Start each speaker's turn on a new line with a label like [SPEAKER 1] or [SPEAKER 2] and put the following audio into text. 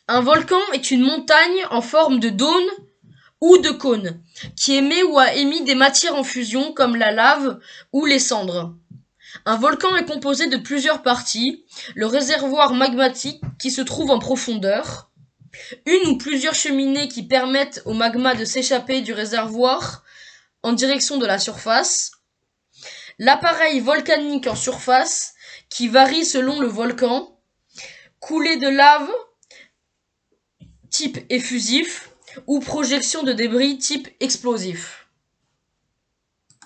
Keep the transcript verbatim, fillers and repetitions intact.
[SPEAKER 1] Un volcan est une montagne en forme de dône ou de cône, qui émet ou a émis des matières en fusion comme la lave ou les cendres. Un volcan est composé de plusieurs parties, le réservoir magmatique qui se trouve en profondeur, une ou plusieurs cheminées qui permettent au magma de s'échapper du réservoir en direction de la surface, l'appareil volcanique en surface qui varie selon le volcan, coulée de lave type effusif ou projection de débris type explosif.